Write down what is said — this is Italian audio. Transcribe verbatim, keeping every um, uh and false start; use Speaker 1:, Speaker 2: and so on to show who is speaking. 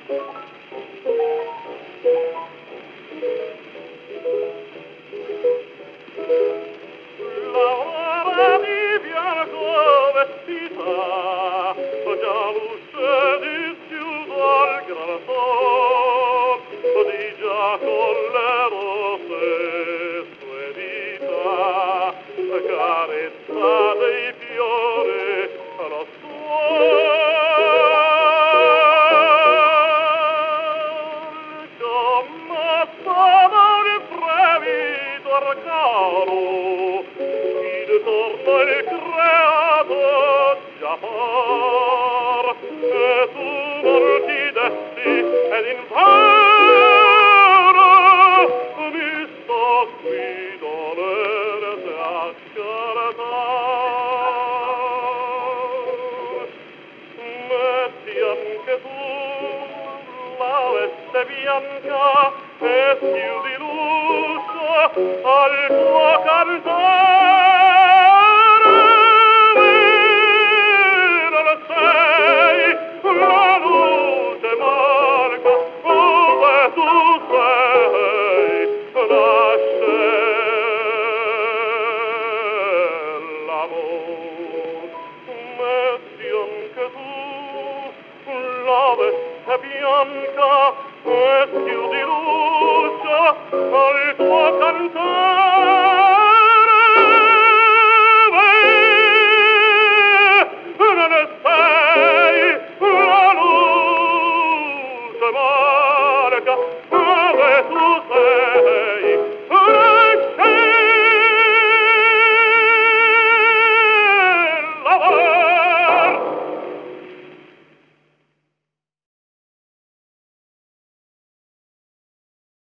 Speaker 1: L'aurora di bianco vestita, già luce dischiuso al gran sol, di già con le rose sue dita, carezza dei fiori alla suol, come sono il fremito arcano, torno il creato già par, e tu non ti dessi ed in vano mi sto qui dolente a scartar. Metti anche tu la veste bianca e chiudi l'uscio al tuo cantare. La luce marca dove tu sei, nasce l'amor. Metti anche tu la veste bianca e chiudi l'uscio al tuo cantare.